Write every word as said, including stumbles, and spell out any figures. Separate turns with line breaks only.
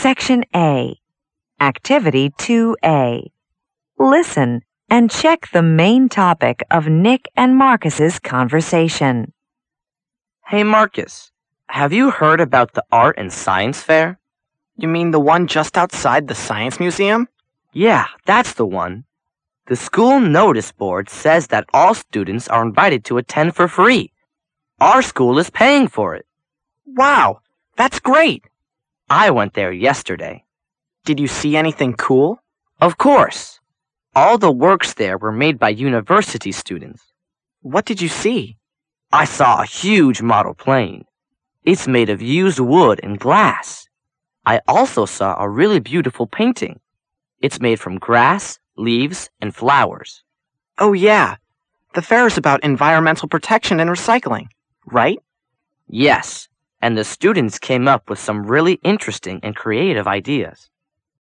Section A. Activity two A. Listen and check the main topic of Nick and Marcus's conversation.
Hey Marcus, have you heard about the Art and Science Fair?
You mean the one just outside the Science Museum?
Yeah, that's the one. The school notice board says that all students are invited to attend for free. Our school is paying for it.
Wow, that's great.
I went there yesterday.
Did you see anything cool?
Of course. All the works there were made by university students.
What did you see?
I saw a huge model plane. It's made of used wood and glass. I also saw a really beautiful painting. It's made from grass, leaves, and flowers.
Oh yeah, the fair is about environmental protection and recycling, right?
Yes, and the students came up with some really interesting and creative ideas.